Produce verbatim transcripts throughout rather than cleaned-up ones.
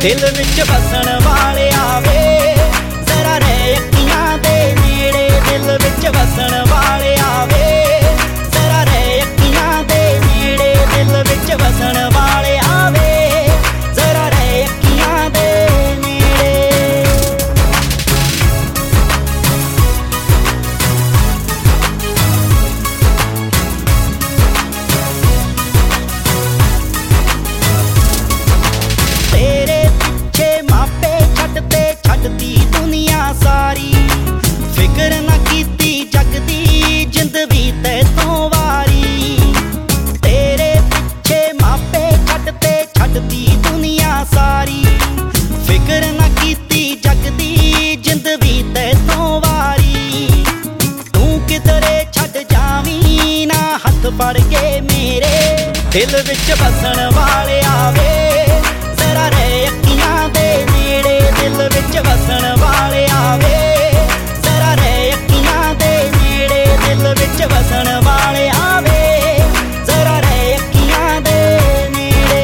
दिल विच वसन वालिया वे जरा रह अखियां दे नेड़े। दिल विच वसन वालिया वे जरा रह अखियां दे नेड़े। दिल विच वसन वालिया वे जरा रह अखियां दे नेड़े। तेरे पिछे मापे छड्डते छड्डती दुनिया सारी, फिक्र ना कीती जगदी जिंद भी तैतों वारी। तेरे पिछे मापे छड्डते छड्डती दुनिया सारी, फिक्र ना कीती जगदी जिंद भी तैतों वारी। तू किधरे छड्ड जावीं ना हथ फड़ के मेरे। दिल विच वसन वालिया वे जरा रह अखियां दे नेड़े। दिल विच वसन वालिया वे जरा रह अखियां दे नेड़े। दिल विच वसन वालिया वे जरा रह अखियां दे नेड़े।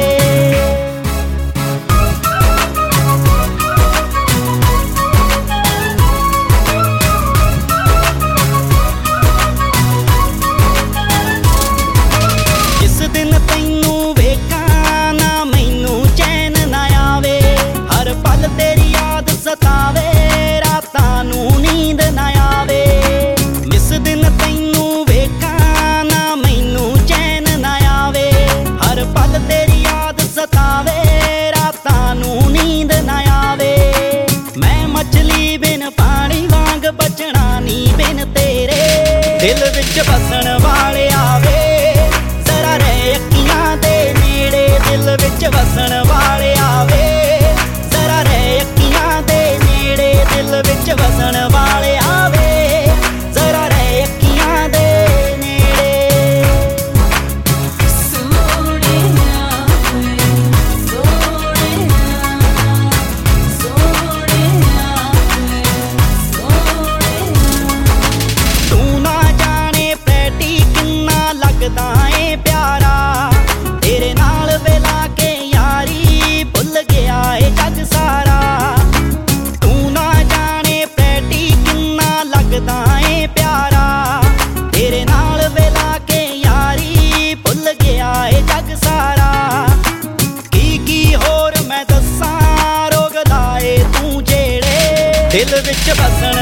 जिस दिन तैनू वेखां ना मैनू चैन ना आवे, हर पल तेरी याद सतावे रातां नू नींद ना आवे। जिस दिन तैनू वेखां ना मैनू चैन ना आवे, हर पल तेरी याद सतावे रातां नू नींद ना आवे। मैं मछली बिन पानी वांग बचना नी बिन तेरे। दिल विच वसन वालिया वे जरा रह अखियां दे नेड़े। दिल विच वसन वालिया वे जरा रह अखियां दे नेड़े। दिल विच वसन वालिया वे जरा रह अखियां दे नेड़े। सोहणिया वे सोहणिया, सोहणिया वे सोहणिया। तू ना जाने पैटी किन्ना लगदा ए प्यारा, तेरे नाल वेला के यारी भुल गया ए जग सारा। तू ना जाने पैटी किन्ना लगदा ए प्यारा, तेरे नाल वेला के यारी भुल गया ए जग सारा। की की होर मैं दस्सां रोग लाए तू जेड़े। दिल विच वसन